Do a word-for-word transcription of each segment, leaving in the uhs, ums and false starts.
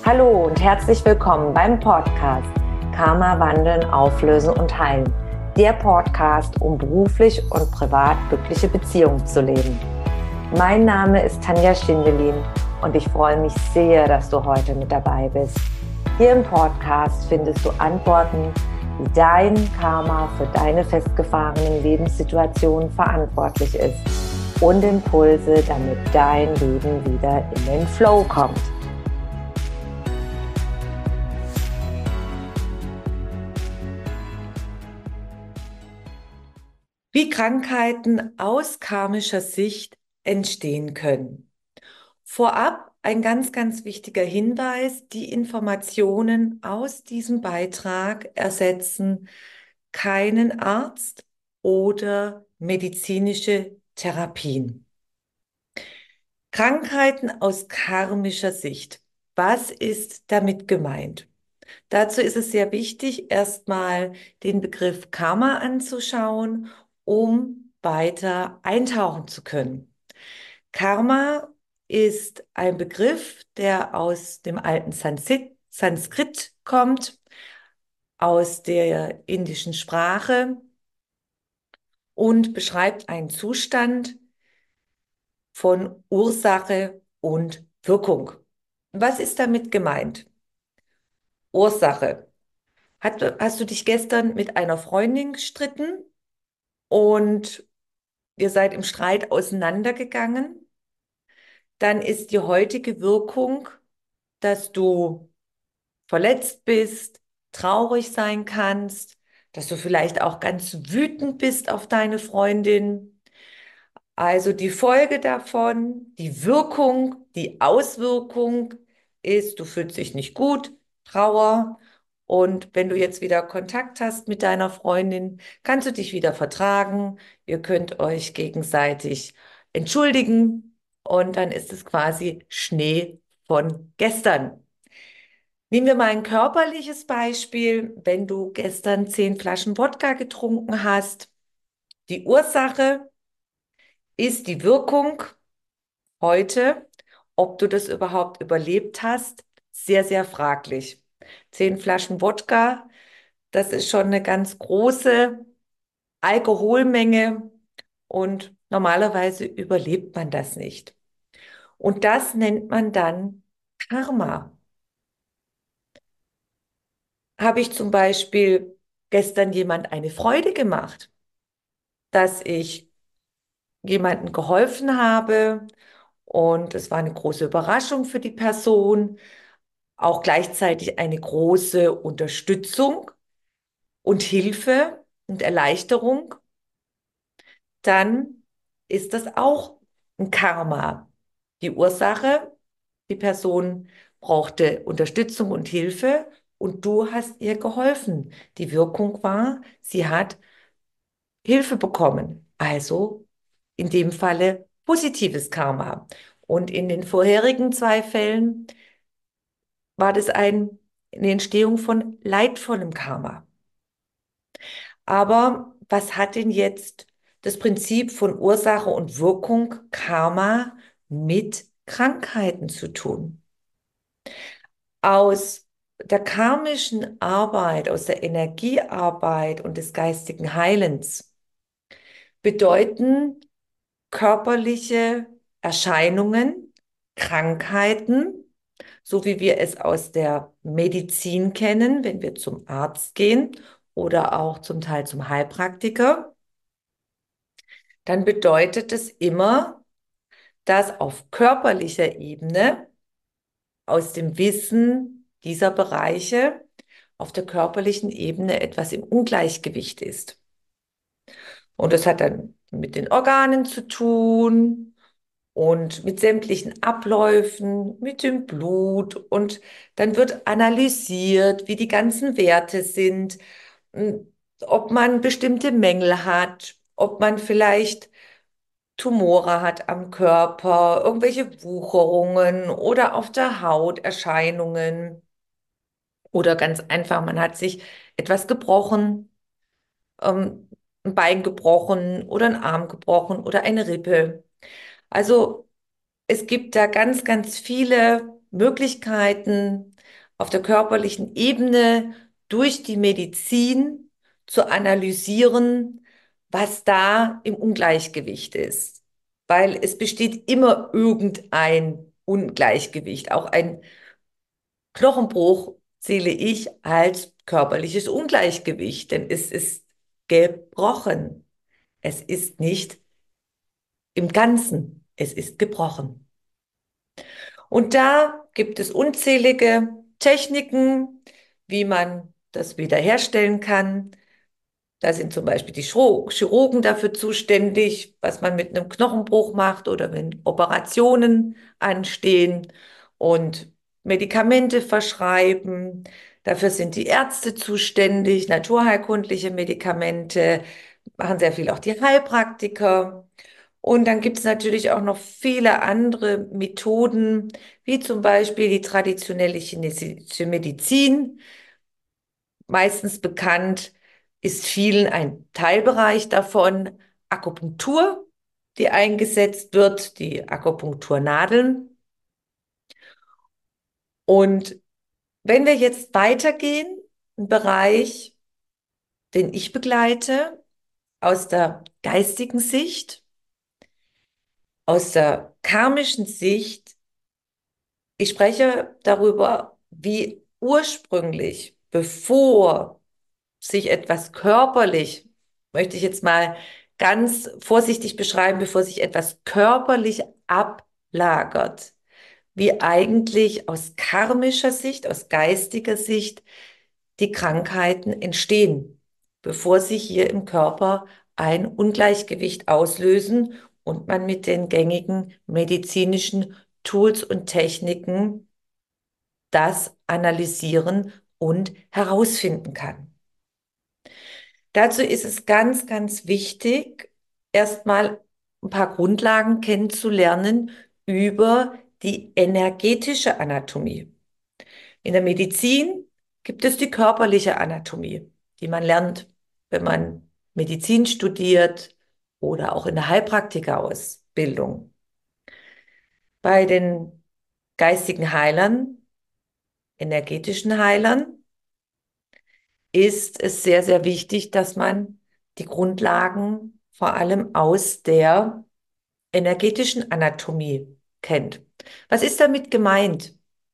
Hallo und herzlich willkommen beim Podcast Karma wandeln, auflösen und heilen. Der Podcast, um beruflich und privat glückliche Beziehungen zu leben. Mein Name ist Tanja Schindelin und ich freue mich sehr, dass du heute mit dabei bist. Hier im Podcast findest du Antworten, wie dein Karma für deine festgefahrenen Lebenssituationen verantwortlich ist und Impulse, damit dein Leben wieder in den Flow kommt. Wie Krankheiten aus karmischer Sicht entstehen können. Vorab ein ganz, ganz wichtiger Hinweis: Die Informationen aus diesem Beitrag ersetzen keinen Arzt oder medizinische Therapien. Krankheiten aus karmischer Sicht. Was ist damit gemeint? Dazu ist es sehr wichtig, erstmal den Begriff Karma anzuschauen, um weiter eintauchen zu können. Karma ist ein Begriff, der aus dem alten Sanskrit, Sanskrit kommt, aus der indischen Sprache und beschreibt einen Zustand von Ursache und Wirkung. Was ist damit gemeint? Ursache. Hat, hast du dich gestern mit einer Freundin gestritten und ihr seid im Streit auseinandergegangen? Dann ist die heutige Wirkung, dass du verletzt bist, traurig sein kannst, dass du vielleicht auch ganz wütend bist auf deine Freundin. Also die Folge davon, die Wirkung, die Auswirkung ist, du fühlst dich nicht gut, Trauer. Und wenn du jetzt wieder Kontakt hast mit deiner Freundin, kannst du dich wieder vertragen. Ihr könnt euch gegenseitig entschuldigen und dann ist es quasi Schnee von gestern. Nehmen wir mal ein körperliches Beispiel. Wenn du gestern zehn Flaschen Wodka getrunken hast, die Ursache ist die Wirkung heute. Ob du das überhaupt überlebt hast, sehr, sehr fraglich. Zehn Flaschen Wodka, das ist schon eine ganz große Alkoholmenge und normalerweise überlebt man das nicht. Und das nennt man dann Karma. Habe ich zum Beispiel gestern jemand eine Freude gemacht, dass ich jemandem geholfen habe und es war eine große Überraschung für die Person, auch gleichzeitig eine große Unterstützung und Hilfe und Erleichterung, dann ist das auch ein Karma. Die Ursache, die Person brauchte Unterstützung und Hilfe und du hast ihr geholfen. Die Wirkung war, sie hat Hilfe bekommen. Also in dem Falle positives Karma. Und in den vorherigen zwei Fällen war das ein, eine Entstehung von leidvollem Karma. Aber was hat denn jetzt das Prinzip von Ursache und Wirkung Karma mit Krankheiten zu tun? Aus der karmischen Arbeit, aus der Energiearbeit und des geistigen Heilens bedeuten körperliche Erscheinungen, Krankheiten, so wie wir es aus der Medizin kennen, wenn wir zum Arzt gehen oder auch zum Teil zum Heilpraktiker, dann bedeutet es immer, dass auf körperlicher Ebene aus dem Wissen dieser Bereiche auf der körperlichen Ebene etwas im Ungleichgewicht ist. Und das hat dann mit den Organen zu tun und mit sämtlichen Abläufen, mit dem Blut. Und dann wird analysiert, wie die ganzen Werte sind, m, ob man bestimmte Mängel hat, ob man vielleicht Tumore hat am Körper, irgendwelche Wucherungen oder auf der Haut Erscheinungen. Oder ganz einfach, man hat sich etwas gebrochen, ähm, ein Bein gebrochen oder ein Arm gebrochen oder eine Rippe. Also es gibt da ganz, ganz viele Möglichkeiten auf der körperlichen Ebene durch die Medizin zu analysieren, was da im Ungleichgewicht ist. Weil es besteht immer irgendein Ungleichgewicht. Auch ein Knochenbruch zähle ich als körperliches Ungleichgewicht, denn es ist gebrochen. Es ist nicht im Ganzen, es ist gebrochen. Und da gibt es unzählige Techniken, wie man das wiederherstellen kann. Da sind zum Beispiel die Chiro- Chirurgen dafür zuständig, was man mit einem Knochenbruch macht oder wenn Operationen anstehen und Medikamente verschreiben. Dafür sind die Ärzte zuständig, naturheilkundliche Medikamente, machen sehr viel auch die Heilpraktiker. Und dann gibt es natürlich auch noch viele andere Methoden, wie zum Beispiel die traditionelle chinesische Medizin. Meistens bekannt ist vielen ein Teilbereich davon, Akupunktur, die eingesetzt wird, die Akupunkturnadeln. Und wenn wir jetzt weitergehen, ein Bereich, den ich begleite, aus der geistigen Sicht, aus der karmischen Sicht, ich spreche darüber, wie ursprünglich, bevor sich etwas körperlich, möchte ich jetzt mal ganz vorsichtig beschreiben, bevor sich etwas körperlich ablagert, wie eigentlich aus karmischer Sicht, aus geistiger Sicht die Krankheiten entstehen, bevor sich hier im Körper ein Ungleichgewicht auslösen und man mit den gängigen medizinischen Tools und Techniken das analysieren und herausfinden kann. Dazu ist es ganz, ganz wichtig, erstmal ein paar Grundlagen kennenzulernen über die energetische Anatomie. In der Medizin gibt es die körperliche Anatomie, die man lernt, wenn man Medizin studiert oder auch in der Heilpraktikerausbildung. Bei den geistigen Heilern, energetischen Heilern, ist es sehr, sehr wichtig, dass man die Grundlagen vor allem aus der energetischen Anatomie kennt. Was ist damit gemeint?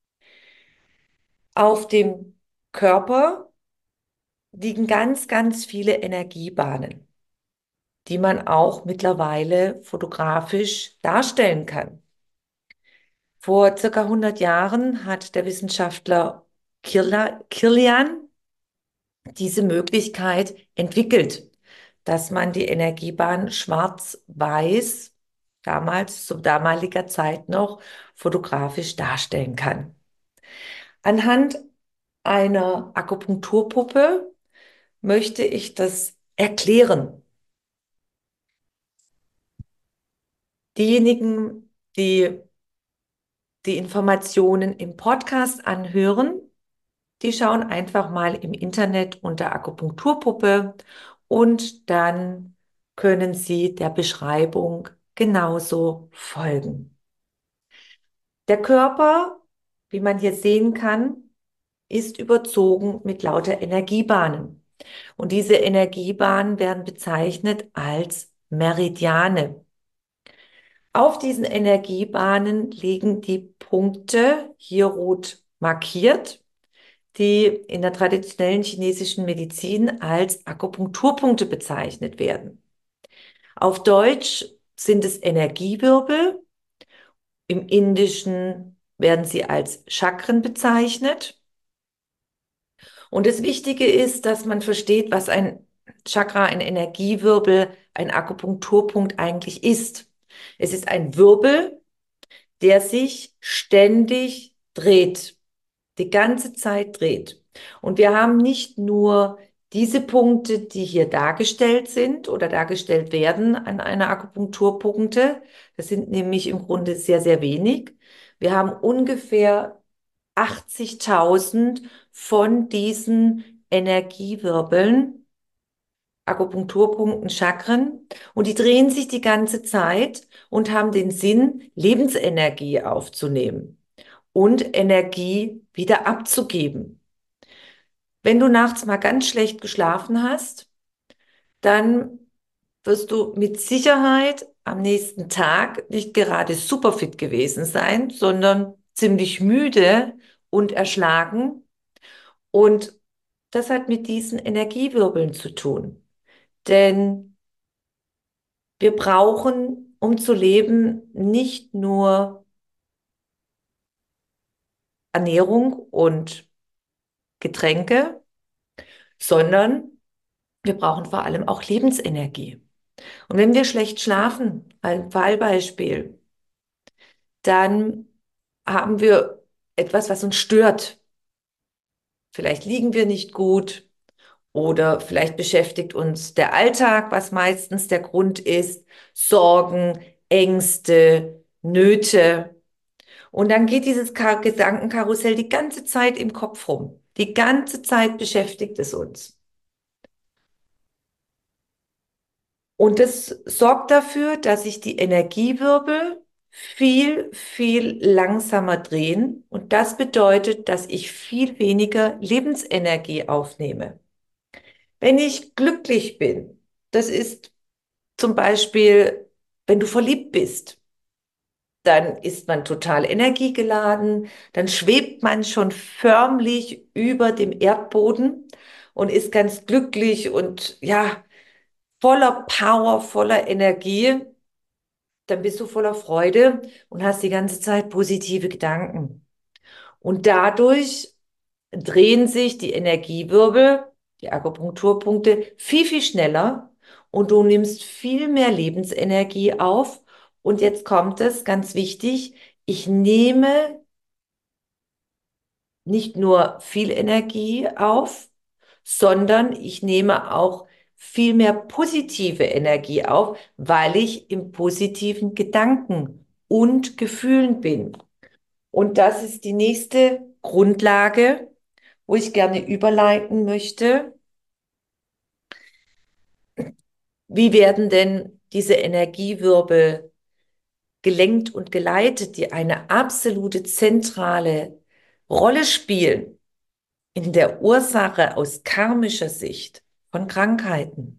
Auf dem Körper liegen ganz, ganz viele Energiebahnen, die man auch mittlerweile fotografisch darstellen kann. Vor circa hundert Jahren hat der Wissenschaftler Kirla- Kirlian diese Möglichkeit entwickelt, dass man die Energiebahn schwarz-weiß, damals, zu damaliger Zeit noch, fotografisch darstellen kann. Anhand einer Akupunkturpuppe möchte ich das erklären. Diejenigen, die die Informationen im Podcast anhören, die schauen einfach mal im Internet unter Akupunkturpuppe und dann können sie der Beschreibung genauso folgen. Der Körper, wie man hier sehen kann, ist überzogen mit lauter Energiebahnen. Und diese Energiebahnen werden bezeichnet als Meridiane. Auf diesen Energiebahnen liegen die Punkte, hier rot markiert, die in der traditionellen chinesischen Medizin als Akupunkturpunkte bezeichnet werden. Auf Deutsch sind es Energiewirbel. Im Indischen werden sie als Chakren bezeichnet. Und das Wichtige ist, dass man versteht, was ein Chakra, ein Energiewirbel, ein Akupunkturpunkt eigentlich ist. Es ist ein Wirbel, der sich ständig dreht, die ganze Zeit dreht. Und wir haben nicht nur diese Punkte, die hier dargestellt sind oder dargestellt werden an einer Akupunkturpunkte. Das sind nämlich im Grunde sehr, sehr wenig. Wir haben ungefähr achtzigtausend von diesen Energiewirbeln, Akupunkturpunkten, Chakren, und die drehen sich die ganze Zeit und haben den Sinn, Lebensenergie aufzunehmen. und Energie wieder abzugeben. Wenn du nachts mal ganz schlecht geschlafen hast, dann wirst du mit Sicherheit am nächsten Tag nicht gerade superfit gewesen sein, sondern ziemlich müde und erschlagen. Und das hat mit diesen Energiewirbeln zu tun. Denn wir brauchen, um zu leben, nicht nur Ernährung und Getränke, sondern wir brauchen vor allem auch Lebensenergie. Und wenn wir schlecht schlafen, ein Fallbeispiel, dann haben wir etwas, was uns stört. Vielleicht liegen wir nicht gut oder vielleicht beschäftigt uns der Alltag, was meistens der Grund ist, Sorgen, Ängste, Nöte. Und dann geht dieses Ka- Gedankenkarussell die ganze Zeit im Kopf rum. Die ganze Zeit beschäftigt es uns. Und das sorgt dafür, dass sich die Energiewirbel viel, viel langsamer drehen. Und das bedeutet, dass ich viel weniger Lebensenergie aufnehme. Wenn ich glücklich bin, das ist zum Beispiel, wenn du verliebt bist, dann ist man total energiegeladen, dann schwebt man schon förmlich über dem Erdboden und ist ganz glücklich und ja, voller Power, voller Energie. Dann bist du voller Freude und hast die ganze Zeit positive Gedanken. Und dadurch drehen sich die Energiewirbel, die Akupunkturpunkte, viel, viel schneller und du nimmst viel mehr Lebensenergie auf. Und jetzt kommt es, ganz wichtig, ich nehme nicht nur viel Energie auf, sondern ich nehme auch viel mehr positive Energie auf, weil ich im positiven Gedanken und Gefühlen bin. Und das ist die nächste Grundlage, wo ich gerne überleiten möchte. Wie werden denn diese Energiewirbel gelenkt und geleitet, die eine absolute zentrale Rolle spielen in der Ursache aus karmischer Sicht von Krankheiten?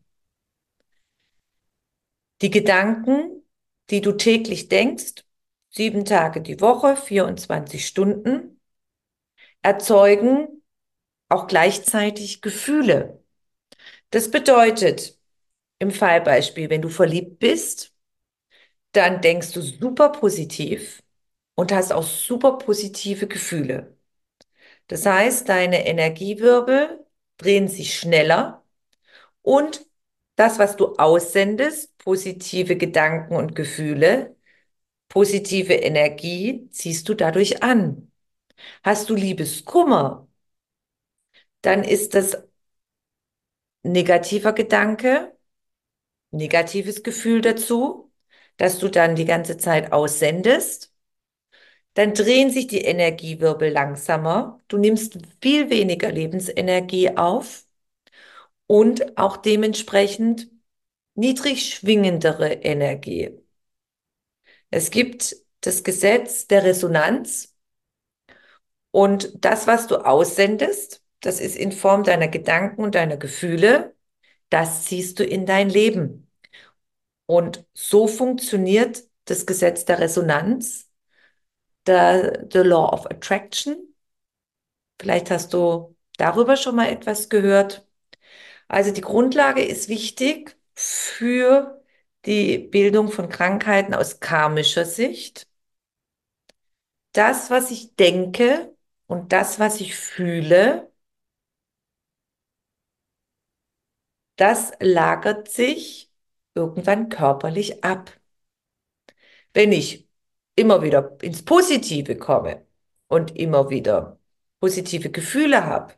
Die Gedanken, die du täglich denkst, sieben Tage die Woche, vierundzwanzig Stunden, erzeugen auch gleichzeitig Gefühle. Das bedeutet, im Fallbeispiel, wenn du verliebt bist, dann denkst du super positiv und hast auch super positive Gefühle. Das heißt, deine Energiewirbel drehen sich schneller und das, was du aussendest, positive Gedanken und Gefühle, positive Energie, ziehst du dadurch an. Hast du Liebeskummer, dann ist das negativer Gedanke, negatives Gefühl dazu, dass du dann die ganze Zeit aussendest. Dann drehen sich die Energiewirbel langsamer. Du nimmst viel weniger Lebensenergie auf und auch dementsprechend niedrig schwingendere Energie. Es gibt das Gesetz der Resonanz und das, was du aussendest, das ist in Form deiner Gedanken und deiner Gefühle, das ziehst du in dein Leben. Und so funktioniert das Gesetz der Resonanz, der, the Law of Attraction. Vielleicht hast du darüber schon mal etwas gehört. Also die Grundlage ist wichtig für die Bildung von Krankheiten aus karmischer Sicht. Das, was ich denke und das, was ich fühle, das lagert sich irgendwann körperlich ab. Wenn ich immer wieder ins Positive komme und immer wieder positive Gefühle habe,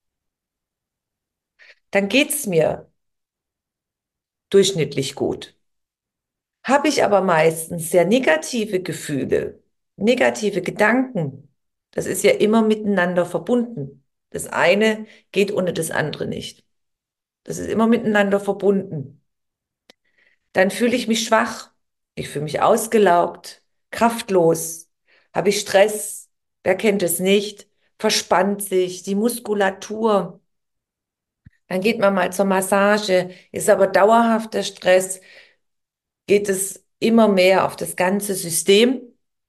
dann geht's mir durchschnittlich gut. Habe ich aber meistens sehr negative Gefühle, negative Gedanken, das ist ja immer miteinander verbunden. Das eine geht ohne das andere nicht. Das ist immer miteinander verbunden. Dann fühle ich mich schwach, ich fühle mich ausgelaugt, kraftlos, habe ich Stress, wer kennt es nicht, verspannt sich, die Muskulatur. Dann geht man mal zur Massage, ist aber dauerhafter Stress, geht es immer mehr auf das ganze System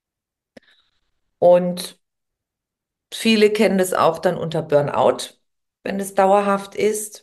und viele kennen das auch dann unter Burnout, wenn es dauerhaft ist.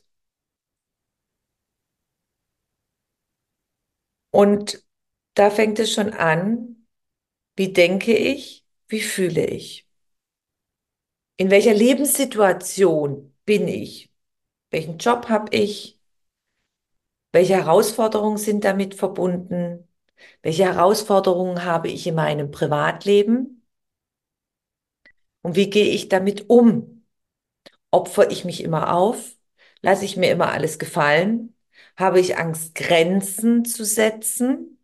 Und da fängt es schon an, wie denke ich, wie fühle ich, in welcher Lebenssituation bin ich, welchen Job habe ich, welche Herausforderungen sind damit verbunden, welche Herausforderungen habe ich in meinem Privatleben und wie gehe ich damit um? Opfere ich mich immer auf? Lasse ich mir immer alles gefallen? Habe ich Angst, Grenzen zu setzen?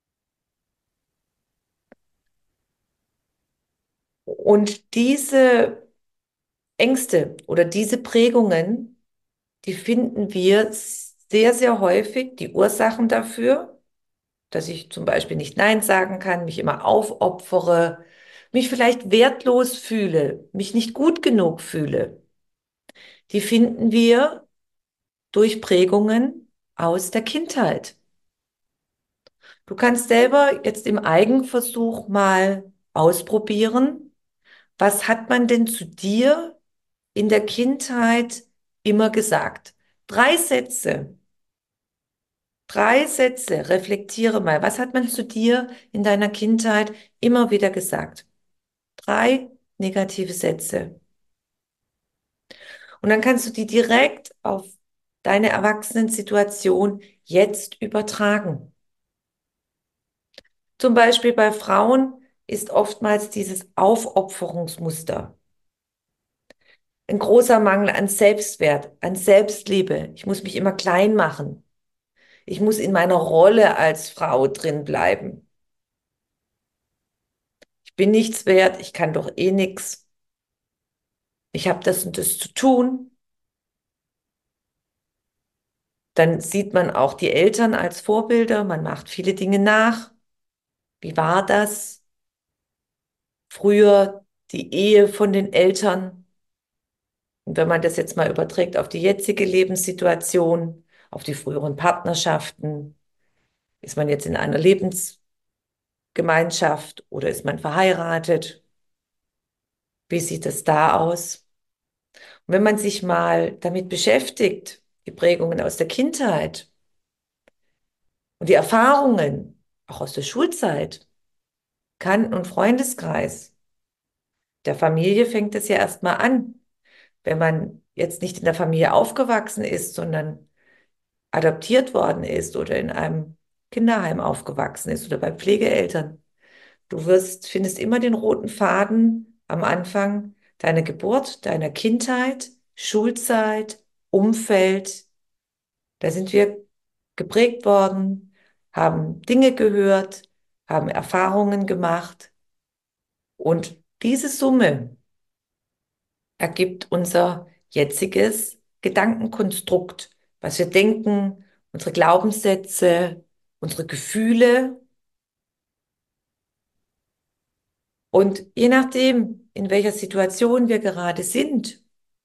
Und diese Ängste oder diese Prägungen, die finden wir sehr, sehr häufig, die Ursachen dafür, dass ich zum Beispiel nicht Nein sagen kann, mich immer aufopfere, mich vielleicht wertlos fühle, mich nicht gut genug fühle. Die finden wir durch Prägungen aus der Kindheit. Du kannst selber jetzt im Eigenversuch mal ausprobieren, was hat man denn zu dir in der Kindheit immer gesagt? Drei Sätze, drei Sätze, reflektiere mal, was hat man zu dir in deiner Kindheit immer wieder gesagt? Drei negative Sätze. Und dann kannst du die direkt auf deine Erwachsenensituation jetzt übertragen. Zum Beispiel bei Frauen ist oftmals dieses Aufopferungsmuster. Ein großer Mangel an Selbstwert, an Selbstliebe. Ich muss mich immer klein machen. Ich muss in meiner Rolle als Frau drin bleiben. Ich bin nichts wert, ich kann doch eh nichts. Ich habe das und das zu tun. Dann sieht man auch die Eltern als Vorbilder. Man macht viele Dinge nach. Wie war das früher, die Ehe von den Eltern? Und wenn man das jetzt mal überträgt auf die jetzige Lebenssituation, auf die früheren Partnerschaften, ist man jetzt in einer Lebensgemeinschaft oder ist man verheiratet? Wie sieht es da aus? Und wenn man sich mal damit beschäftigt, die Prägungen aus der Kindheit und die Erfahrungen, auch aus der Schulzeit, Bekannten- und Freundeskreis, der Familie fängt es ja erstmal an. Wenn man jetzt nicht in der Familie aufgewachsen ist, sondern adoptiert worden ist oder in einem Kinderheim aufgewachsen ist oder bei Pflegeeltern. Du wirst, findest immer den roten Faden am Anfang deiner Geburt, deiner Kindheit, Schulzeit, Umfeld. Da sind wir geprägt worden, haben Dinge gehört, haben Erfahrungen gemacht und diese Summe ergibt unser jetziges Gedankenkonstrukt, was wir denken, unsere Glaubenssätze, unsere Gefühle. Und je nachdem, in welcher Situation wir gerade sind,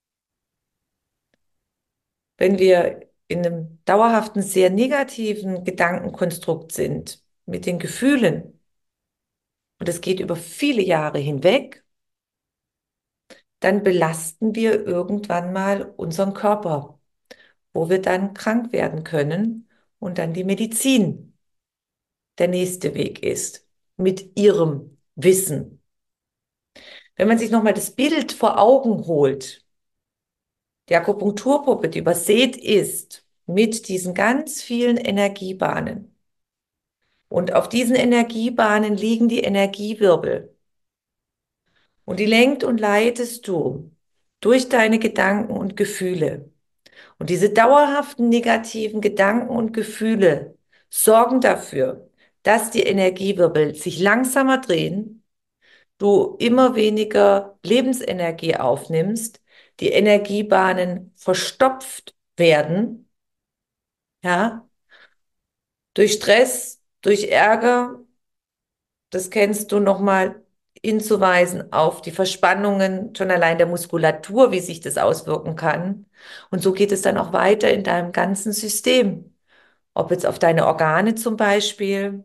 wenn wir in einem dauerhaften, sehr negativen Gedankenkonstrukt sind, mit den Gefühlen, und es geht über viele Jahre hinweg, dann belasten wir irgendwann mal unseren Körper, wo wir dann krank werden können und dann die Medizin der nächste Weg ist, mit ihrem Wissen. Wenn man sich nochmal das Bild vor Augen holt, die Akupunkturpuppe, die übersät ist mit diesen ganz vielen Energiebahnen. Und auf diesen Energiebahnen liegen die Energiewirbel. Und die lenkt und leitest du durch deine Gedanken und Gefühle. Und diese dauerhaften negativen Gedanken und Gefühle sorgen dafür, dass die Energiewirbel sich langsamer drehen, du immer weniger Lebensenergie aufnimmst, die Energiebahnen verstopft werden, ja, durch Stress, durch Ärger, das kennst du nochmal, hinzuweisen auf die Verspannungen schon allein der Muskulatur, wie sich das auswirken kann. Und so geht es dann auch weiter in deinem ganzen System. Ob jetzt auf deine Organe zum Beispiel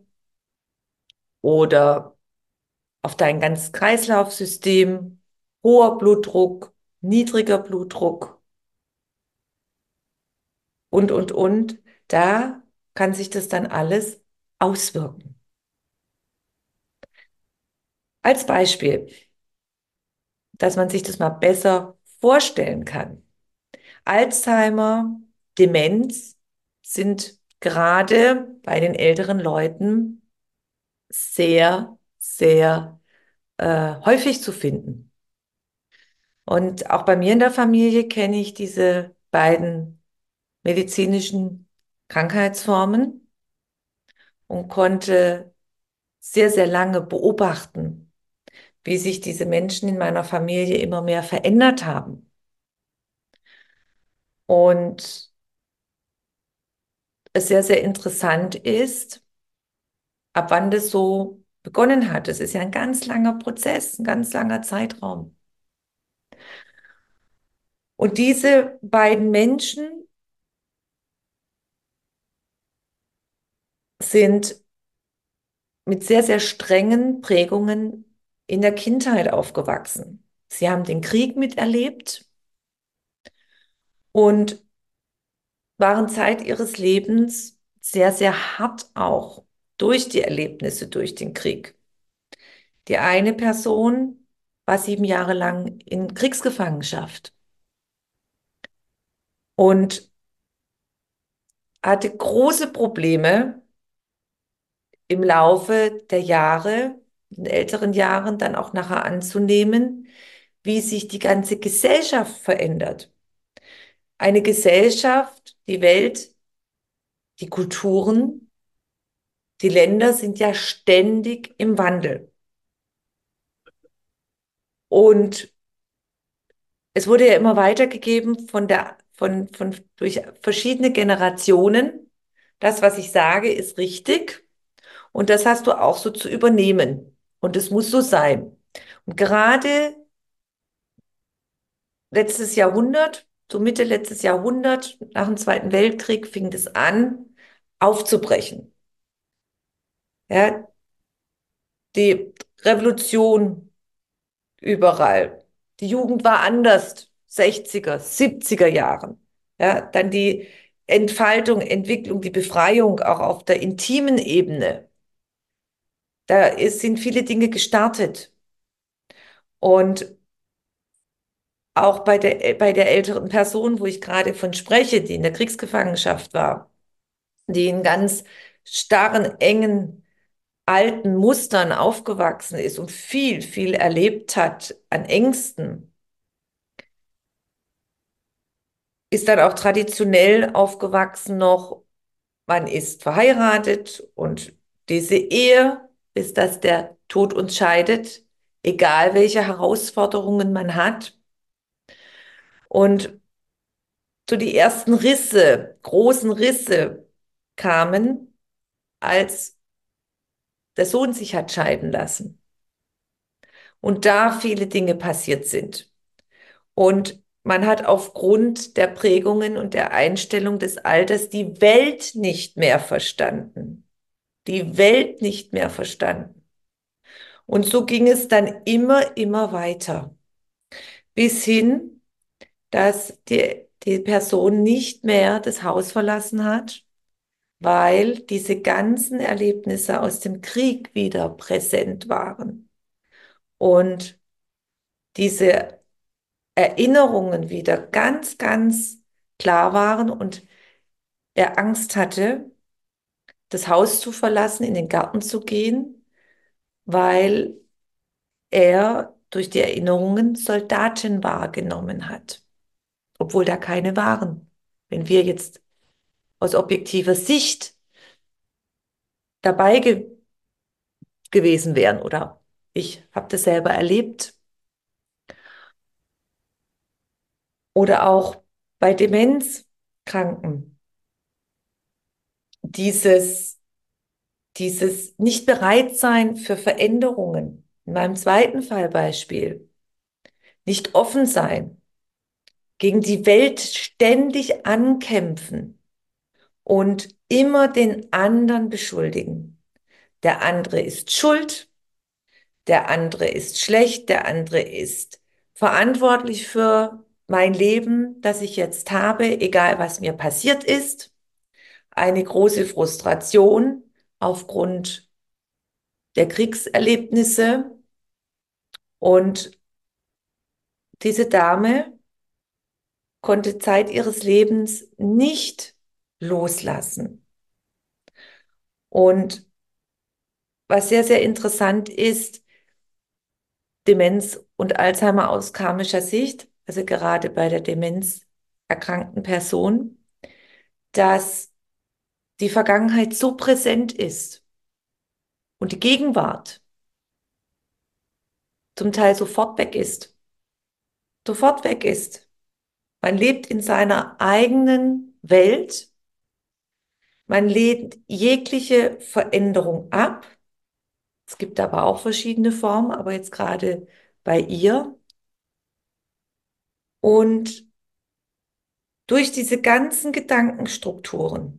oder auf dein ganzes Kreislaufsystem, hoher Blutdruck, niedriger Blutdruck und, und, und. Da kann sich das dann alles auswirken. Als Beispiel, dass man sich das mal besser vorstellen kann. Alzheimer, Demenz sind gerade bei den älteren Leuten sehr, sehr äh, häufig zu finden. Und auch bei mir in der Familie kenne ich diese beiden medizinischen Krankheitsformen und konnte sehr, sehr lange beobachten, wie sich diese Menschen in meiner Familie immer mehr verändert haben. Und es sehr, sehr interessant ist, ab wann das so begonnen hat. Es ist ja ein ganz langer Prozess, ein ganz langer Zeitraum. Und diese beiden Menschen sind mit sehr, sehr strengen Prägungen in der Kindheit aufgewachsen. Sie haben den Krieg miterlebt und waren Zeit ihres Lebens sehr, sehr hart auch durch die Erlebnisse durch den Krieg. Die eine Person war sieben Jahre lang in Kriegsgefangenschaft und hatte große Probleme im Laufe der Jahre, in den älteren Jahren dann auch nachher anzunehmen, wie sich die ganze Gesellschaft verändert. Eine Gesellschaft, die Welt, die Kulturen, die Länder sind ja ständig im Wandel. Und es wurde ja immer weitergegeben von der, von, von, durch verschiedene Generationen. Das, was ich sage, ist richtig. Und das hast du auch so zu übernehmen. Und es muss so sein. Und gerade letztes Jahrhundert, so Mitte letztes Jahrhundert, nach dem Zweiten Weltkrieg, fing das an, aufzubrechen. Ja, die Revolution überall. Die Jugend war anders, sechziger, siebziger Jahren. Ja, dann die Entfaltung, Entwicklung, die Befreiung auch auf der intimen Ebene. Da ist, sind viele Dinge gestartet. Und auch bei der, bei der älteren Person, wo ich gerade von spreche, die in der Kriegsgefangenschaft war, die in ganz starren, engen, alten Mustern aufgewachsen ist und viel, viel erlebt hat an Ängsten, ist dann auch traditionell aufgewachsen noch, man ist verheiratet und diese Ehe, bis dass der Tod uns scheidet, egal welche Herausforderungen man hat. Und so die ersten Risse, großen Risse kamen, als der Sohn sich hat scheiden lassen und da viele Dinge passiert sind. Und man hat aufgrund der Prägungen und der Einstellung des Alters die Welt nicht mehr verstanden. Die Welt nicht mehr verstanden. Und so ging es dann immer, immer weiter. Bis hin, dass die, die Person nicht mehr das Haus verlassen hat, weil diese ganzen Erlebnisse aus dem Krieg wieder präsent waren. Und diese Erinnerungen wieder ganz, ganz klar waren und er Angst hatte, das Haus zu verlassen, in den Garten zu gehen, weil er durch die Erinnerungen Soldaten wahrgenommen hat, obwohl da keine waren. Wenn wir jetzt aus objektiver Sicht dabei ge gewesen wären oder ich habe das selber erlebt oder auch bei Demenzkranken, dieses, dieses Nicht-Bereit-Sein für Veränderungen. In meinem zweiten Fallbeispiel nicht offen sein, gegen die Welt ständig ankämpfen und immer den anderen beschuldigen. Der andere ist schuld, der andere ist schlecht, der andere ist verantwortlich für mein Leben, das ich jetzt habe, egal was mir passiert ist. Eine große Frustration aufgrund der Kriegserlebnisse. Und diese Dame konnte Zeit ihres Lebens nicht loslassen. Und was sehr, sehr interessant ist, Demenz und Alzheimer aus karmischer Sicht, also gerade bei der demenzerkrankten Person, dass die Vergangenheit so präsent ist und die Gegenwart zum Teil sofort weg ist, sofort weg ist. Man lebt in seiner eigenen Welt, man lehnt jegliche Veränderung ab. Es gibt aber auch verschiedene Formen, aber jetzt gerade bei ihr. Und durch diese ganzen Gedankenstrukturen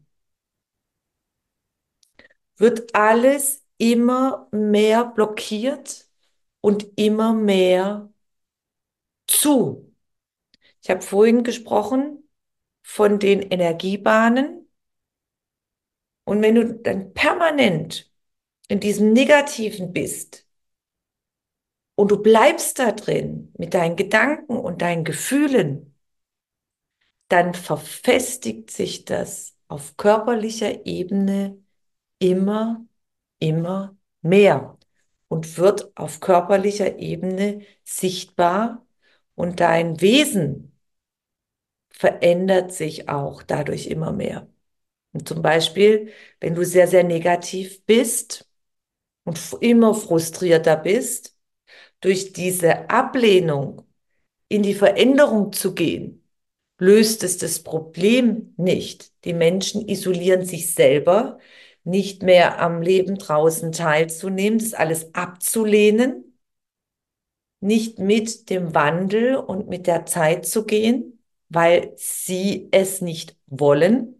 wird alles immer mehr blockiert und immer mehr zu. Ich habe vorhin gesprochen von den Energiebahnen. Und wenn du dann permanent in diesem Negativen bist und du bleibst da drin mit deinen Gedanken und deinen Gefühlen, dann verfestigt sich das auf körperlicher Ebene immer, immer mehr und wird auf körperlicher Ebene sichtbar und dein Wesen verändert sich auch dadurch immer mehr. Und zum Beispiel, wenn du sehr, sehr negativ bist und immer frustrierter bist, durch diese Ablehnung in die Veränderung zu gehen, löst es das Problem nicht. Die Menschen isolieren sich selber, nicht mehr am Leben draußen teilzunehmen, das alles abzulehnen, nicht mit dem Wandel und mit der Zeit zu gehen, weil sie es nicht wollen.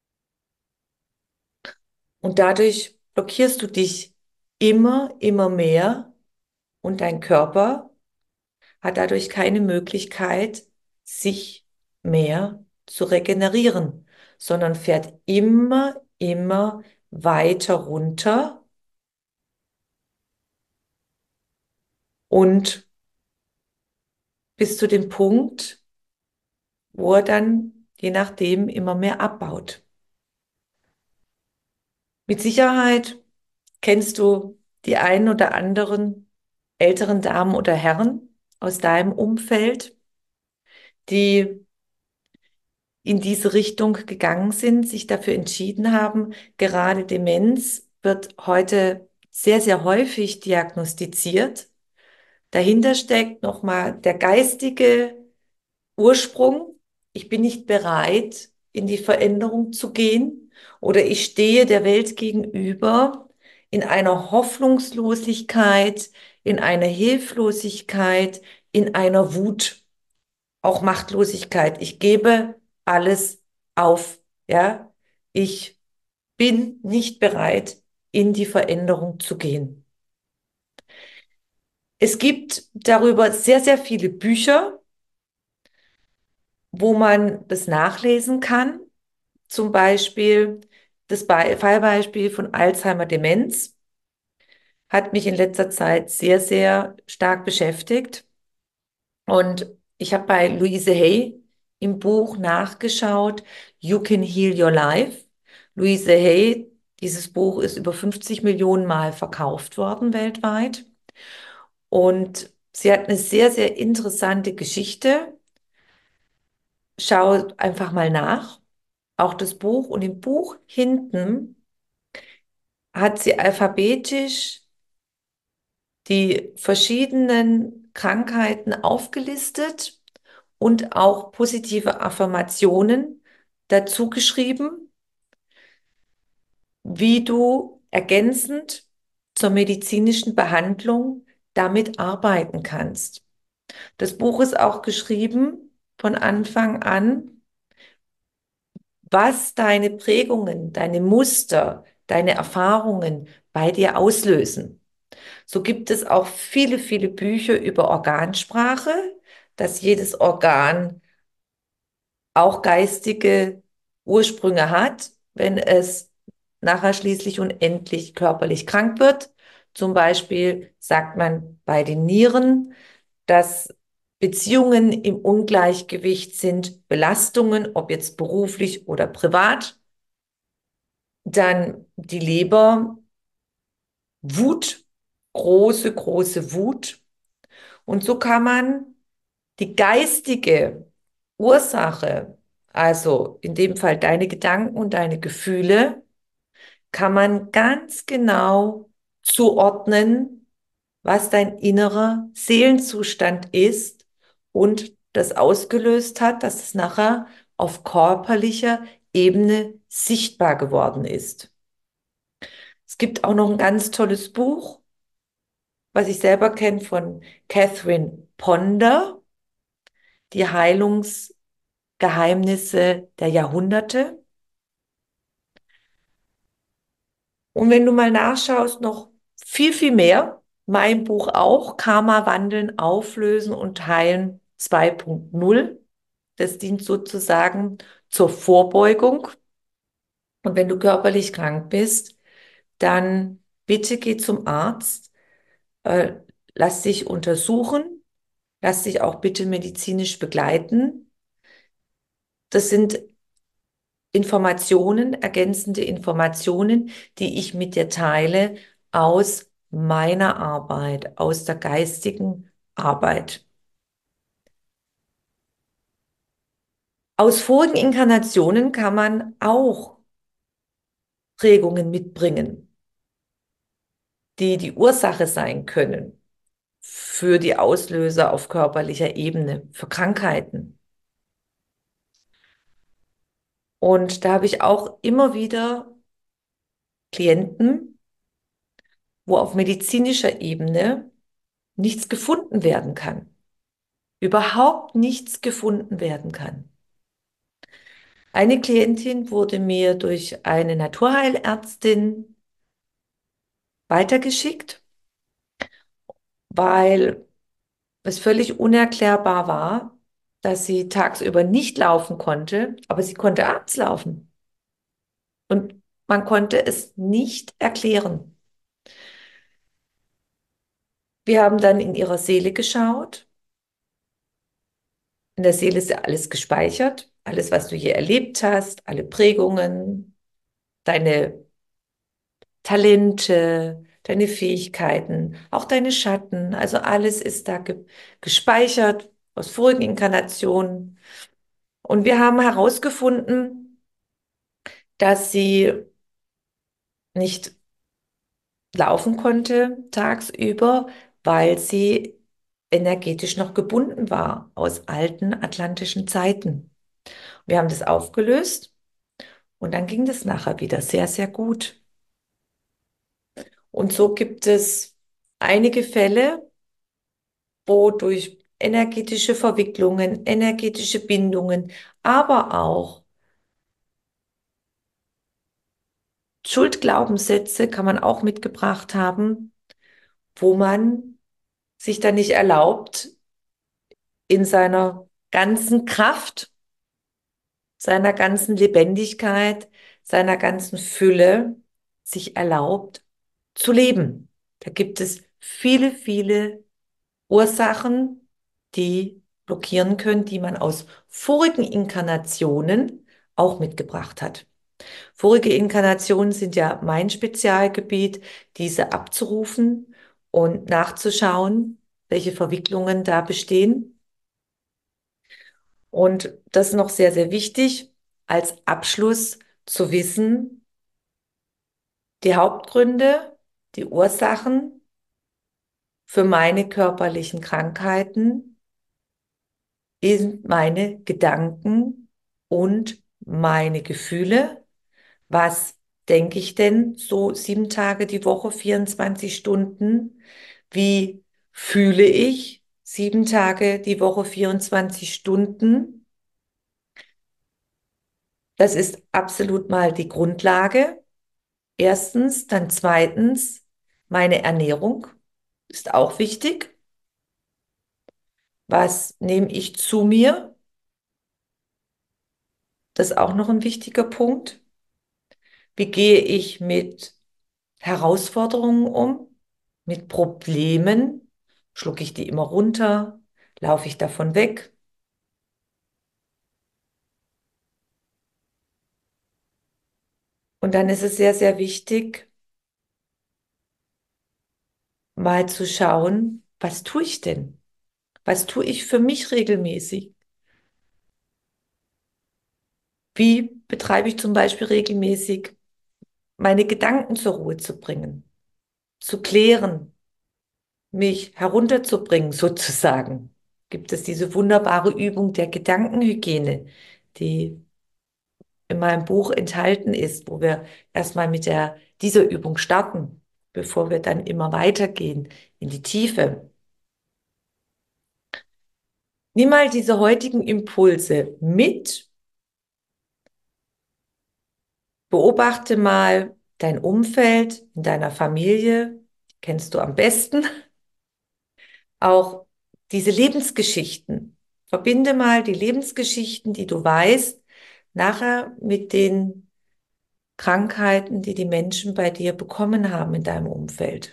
Und dadurch blockierst du dich immer, immer mehr und dein Körper hat dadurch keine Möglichkeit, sich mehr zu regenerieren, sondern fährt immer, immer weiter runter und bis zu dem Punkt, wo er dann je nachdem immer mehr abbaut. Mit Sicherheit kennst du die einen oder anderen älteren Damen oder Herren aus deinem Umfeld, die in diese Richtung gegangen sind, sich dafür entschieden haben. Gerade Demenz wird heute sehr, sehr häufig diagnostiziert. Dahinter steckt nochmal der geistige Ursprung. Ich bin nicht bereit, in die Veränderung zu gehen, oder ich stehe der Welt gegenüber in einer Hoffnungslosigkeit, in einer Hilflosigkeit, in einer Wut, auch Machtlosigkeit. Ich gebe alles auf, ja. Ich bin nicht bereit, in die Veränderung zu gehen. Es gibt darüber sehr, sehr viele Bücher, wo man das nachlesen kann. Zum Beispiel das Be- Fallbeispiel von Alzheimer-Demenz hat mich in letzter Zeit sehr, sehr stark beschäftigt. Und ich habe bei Louise Hay im Buch nachgeschaut, You Can Heal Your Life. Louise Hay, dieses Buch ist über fünfzig Millionen Mal verkauft worden weltweit. Und sie hat eine sehr, sehr interessante Geschichte. Schau einfach mal nach. Auch das Buch. Und im Buch hinten hat sie alphabetisch die verschiedenen Krankheiten aufgelistet und auch positive Affirmationen dazu geschrieben, wie du ergänzend zur medizinischen Behandlung damit arbeiten kannst. Das Buch ist auch geschrieben von Anfang an, was deine Prägungen, deine Muster, deine Erfahrungen bei dir auslösen. So gibt es auch viele, viele Bücher über Organsprache, dass jedes Organ auch geistige Ursprünge hat, wenn es nachher schließlich und endlich körperlich krank wird. Zum Beispiel sagt man bei den Nieren, dass Beziehungen im Ungleichgewicht sind, Belastungen, ob jetzt beruflich oder privat. Dann die Leber, Wut, große, große Wut. Und so kann man die geistige Ursache, also in dem Fall deine Gedanken und deine Gefühle, kann man ganz genau zuordnen, was dein innerer Seelenzustand ist und das ausgelöst hat, dass es nachher auf körperlicher Ebene sichtbar geworden ist. Es gibt auch noch ein ganz tolles Buch, was ich selber kenne von Catherine Ponder, die Heilungsgeheimnisse der Jahrhunderte. Und wenn du mal nachschaust, noch viel, viel mehr, mein Buch auch, Karma wandeln, auflösen und heilen zwei Punkt null. Das dient sozusagen zur Vorbeugung. Und wenn du körperlich krank bist, dann bitte geh zum Arzt, äh, lass dich untersuchen, lass dich auch bitte medizinisch begleiten. Das sind Informationen, ergänzende Informationen, die ich mit dir teile aus meiner Arbeit, aus der geistigen Arbeit. Aus vorigen Inkarnationen kann man auch Prägungen mitbringen, die die Ursache sein können für die Auslöser auf körperlicher Ebene, für Krankheiten. Und da habe ich auch immer wieder Klienten, wo auf medizinischer Ebene nichts gefunden werden kann. Überhaupt nichts gefunden werden kann. Eine Klientin wurde mir durch eine Naturheilärztin weitergeschickt, weil es völlig unerklärbar war, dass sie tagsüber nicht laufen konnte, aber sie konnte abends laufen. Und man konnte es nicht erklären. Wir haben dann in ihrer Seele geschaut. In der Seele ist ja alles gespeichert, alles, was du hier erlebt hast, alle Prägungen, deine Talente, deine Fähigkeiten, auch deine Schatten, also alles ist da ge gespeichert aus vorigen Inkarnationen. Und wir haben herausgefunden, dass sie nicht laufen konnte tagsüber, weil sie energetisch noch gebunden war aus alten atlantischen Zeiten. Wir haben das aufgelöst und dann ging das nachher wieder sehr, sehr gut. Und so gibt es einige Fälle, wo durch energetische Verwicklungen, energetische Bindungen, aber auch Schuldglaubenssätze kann man auch mitgebracht haben, wo man sich dann nicht erlaubt, in seiner ganzen Kraft, seiner ganzen Lebendigkeit, seiner ganzen Fülle sich erlaubt zu leben. Da gibt es viele, viele Ursachen, die blockieren können, die man aus vorigen Inkarnationen auch mitgebracht hat. Vorige Inkarnationen sind ja mein Spezialgebiet, diese abzurufen und nachzuschauen, welche Verwicklungen da bestehen. Und das ist noch sehr, sehr wichtig, als Abschluss zu wissen, die Hauptgründe, die Ursachen für meine körperlichen Krankheiten sind meine Gedanken und meine Gefühle. Was denke ich denn so sieben Tage die Woche, vierundzwanzig Stunden? Wie Fühle ich sieben Tage die Woche, vierundzwanzig Stunden? Das ist absolut mal die Grundlage. Erstens, dann zweitens, meine Ernährung ist auch wichtig. Was nehme ich zu mir? Das ist auch noch ein wichtiger Punkt. Wie gehe ich mit Herausforderungen um? Mit Problemen? Schlucke ich die immer runter? Laufe ich davon weg? Und dann ist es sehr, sehr wichtig, mal zu schauen, was tue ich denn? Was tue ich für mich regelmäßig? Wie betreibe ich zum Beispiel regelmäßig, meine Gedanken zur Ruhe zu bringen, zu klären, mich herunterzubringen sozusagen? Gibt es diese wunderbare Übung der Gedankenhygiene, die in meinem Buch enthalten ist, wo wir erstmal mit der, dieser Übung starten, bevor wir dann immer weitergehen in die Tiefe. Nimm mal diese heutigen Impulse mit, beobachte mal dein Umfeld in deiner Familie, kennst du am besten, auch diese Lebensgeschichten. Verbinde mal die Lebensgeschichten, die du weißt, nachher mit den Krankheiten, die die Menschen bei dir bekommen haben in deinem Umfeld.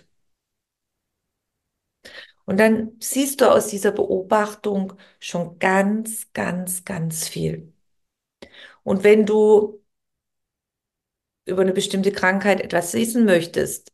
Und dann siehst du aus dieser Beobachtung schon ganz, ganz, ganz viel. Und wenn du über eine bestimmte Krankheit etwas wissen möchtest,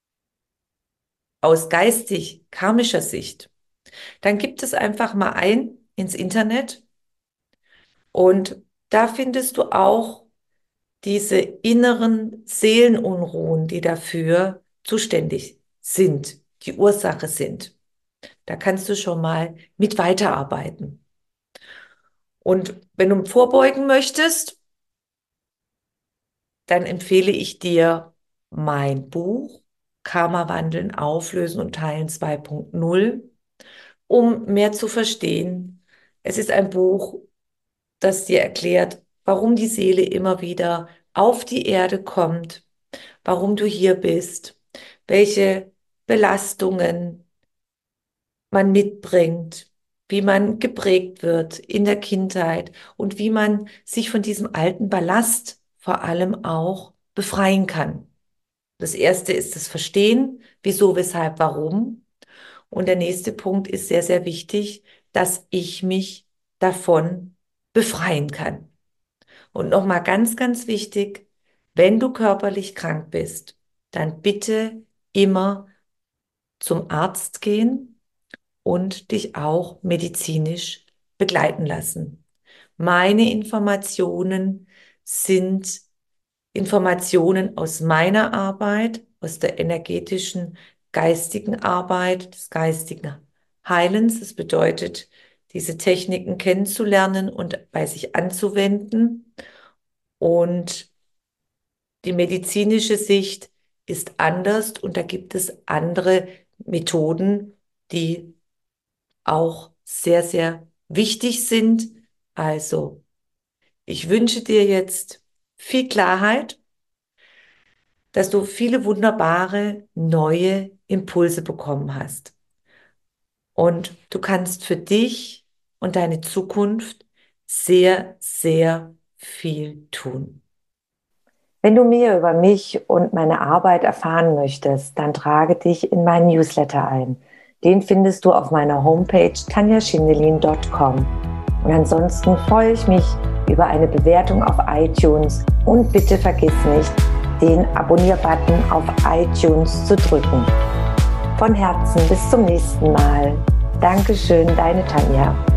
aus geistig karmischer Sicht, dann gib es einfach mal ein ins Internet und da findest du auch diese inneren Seelenunruhen, die dafür zuständig sind, die Ursache sind. Da kannst du schon mal mit weiterarbeiten. Und wenn du vorbeugen möchtest, dann empfehle ich dir mein Buch Karma wandeln, auflösen und teilen zwei Punkt null, um mehr zu verstehen. Es ist ein Buch, das dir erklärt, warum die Seele immer wieder auf die Erde kommt, warum du hier bist, welche Belastungen man mitbringt, wie man geprägt wird in der Kindheit und wie man sich von diesem alten Ballast vor allem auch befreien kann. Das erste ist das Verstehen, wieso, weshalb, warum. Und der nächste Punkt ist sehr, sehr wichtig, dass ich mich davon befreien kann. Und nochmal ganz, ganz wichtig, wenn du körperlich krank bist, dann bitte immer zum Arzt gehen und dich auch medizinisch begleiten lassen. Meine Informationen sind Informationen aus meiner Arbeit, aus der energetischen, geistigen Arbeit, des geistigen Heilens. Das bedeutet, diese Techniken kennenzulernen und bei sich anzuwenden. Und die medizinische Sicht ist anders und da gibt es andere Methoden, die auch sehr, sehr wichtig sind. Also, ich wünsche dir jetzt viel Klarheit, dass du viele wunderbare neue Impulse bekommen hast. Und du kannst für dich und deine Zukunft sehr, sehr viel tun. Wenn du mehr über mich und meine Arbeit erfahren möchtest, dann trage dich in meinen Newsletter ein. Den findest du auf meiner Homepage tanja schindelin punkt com. Und ansonsten freue ich mich über eine Bewertung auf iTunes und bitte vergiss nicht, den Abonnier-Button auf iTunes zu drücken. Von Herzen bis zum nächsten Mal. Dankeschön, deine Tanja.